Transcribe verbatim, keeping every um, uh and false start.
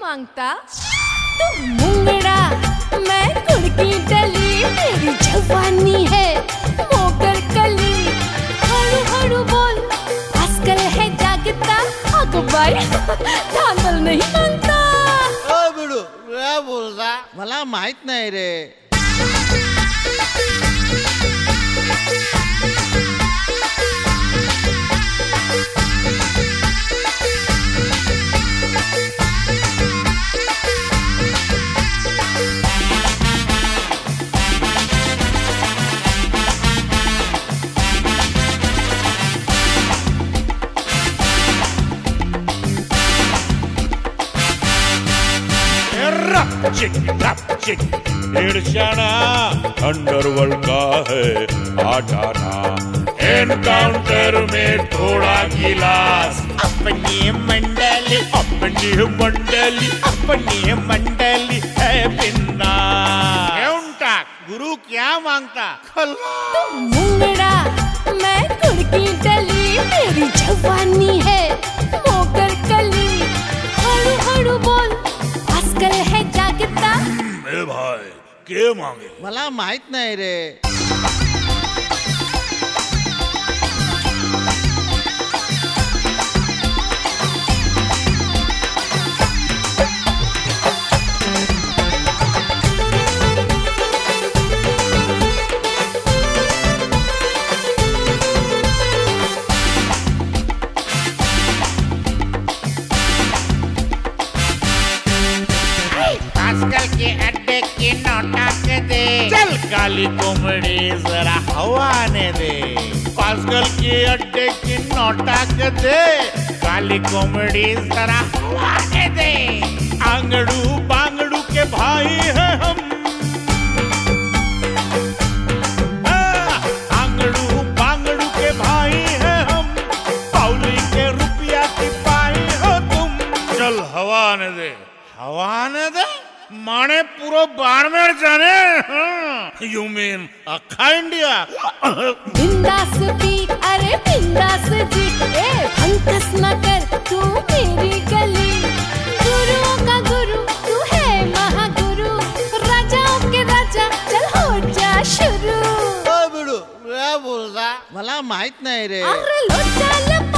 मांगता? तू मुंगड़ा, मैं कुड़की डली, मेरी जवानी है मोगर कली। हड़ू हड़ू बोल, आजकल है जागता, आगो बाई धांदल नहीं मांगता। ओ बिडू, क्या बोलता? मला माहित नाही रे. चिक रप चिक ईर्ष्याना अंडरवर्ल्ड का है आटाना. एनकाउंटर में थोड़ा गिलास, अपनी मंडली अपनी मंडली अपनी मंडली है बिन्ना. गुरु क्या मांगता? तू मुंगड़ा, मैं कुड़की डली, मेरी जवानी है मोगर कली. हड़ू हड़ू बोल, आजकल है जागता. ए भाई के मांगे? मला माहित नाही रे. आजकल के अड्डे की नोटा के दे, चल काली कोमड़ी जरा हवा ने दे. आजकल के अड्डे की नोटा के दे, काली कोमड़ी जरा हवा ने दे. आंगड़ू बांगड़ू के भाई है हम, आंगड़ू बांगड़ू के भाई है हम, पाउली के रुपया की पाई हो तुम. चल हवा ने दे. हवा ने दे माने पूरा बाड़मेर जाने. यू मीन अखा इंडिया. बिंदास पी, अरे बिंदास जी, ए भंकस न कर तू मेरी गली. गुरुओं का गुरु तू है महागुरु, राजाओं के राजा, चल हो जा शुरू. ओ बिडू, क्या बोलता? मला माहित नाही रे. अरे लो चल